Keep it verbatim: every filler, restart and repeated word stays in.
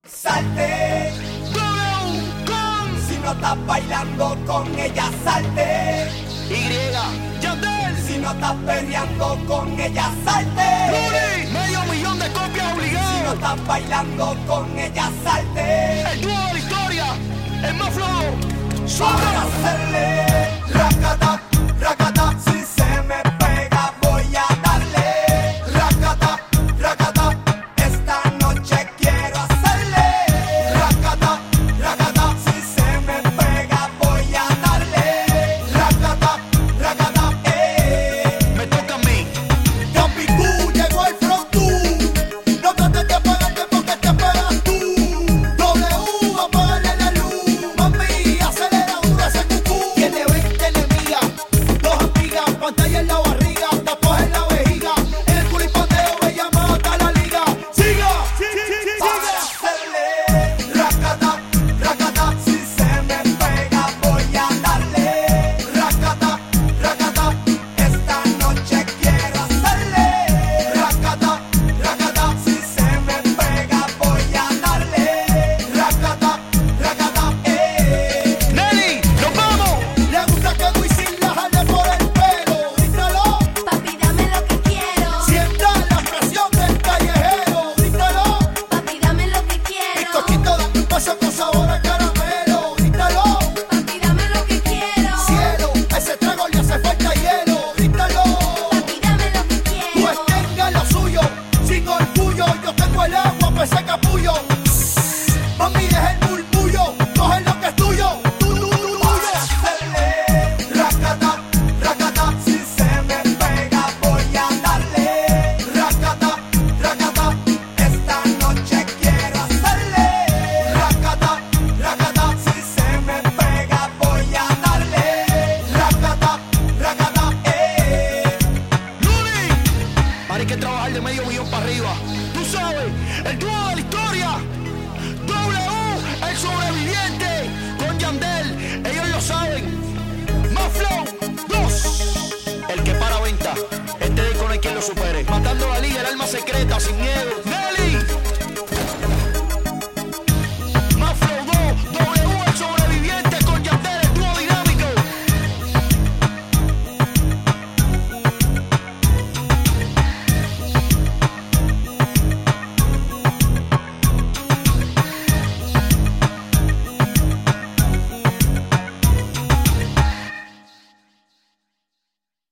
Salte, W con si no estás bailando con ella, salte. Y, Yandel, Si no estás perreando con ella, salte. Luli, medio millón de copias Si no obligadas. estás bailando con ella, salte. El dúo de la historia, el más flojo. Vamos a Sombra. hacerle racata, racata. Si se me pega voy a darle racata, racata. Esta noche quiero hacerle racata, racata. Si se me pega voy a darle racata, racata. Eh. Me toca a mí. Capicú, llegó el frontú. No trates de apagarte porque te apagas tú. W, apágale la luz. Mami, acelera duro ese cucú. Tiene veinte enemigas, dos amigas, pantalla en la barriga, tapas en la vejiga. En el culo y pandeo me llama hasta la liga. ¡Siga! Para hacerle racata, racata. Si se me pega voy a darle racata, racata. Esta noche quiero hacerle racata, racata. Si se me pega voy a darle racata, racata. Eh. Nelly, nos vamos. Le gusta que Wisin la jale por el pelo. Dígalo, Papi, dame lo que quiero. sienta la presión del callejero. Dígalo, Papi, dame lo que quiero. bizcochito dame un paso con sabor a caramelo. Dígalo, Papi, dame lo que quiero. cielo, a ese trago le hace falta hielo. Dígalo, Papi, dame lo que pues quiero. tenga lo suyo, sin orgullo. Yo tengo el agua para ese capullo. Mami, deja el murmullo, coge lo que es tuyo. Tu, tu, tu, tuyo. Racata, racata. Si se me pega voy a darle racata, racata. Esta noche quiero hacerle racata, racata. Si se me pega voy a darle racata, racata. Eh. Luli, ahora hay que trabajar de medio millón para arriba. Tú sabes, el dúo de la historia. W, el sobreviviente. Con Yandel, ellos lo saben. Más flow, dos. El que para venta. Este disco no hay quien lo supere. Matando la liga, el alma secreta, sin miedo. Nelly.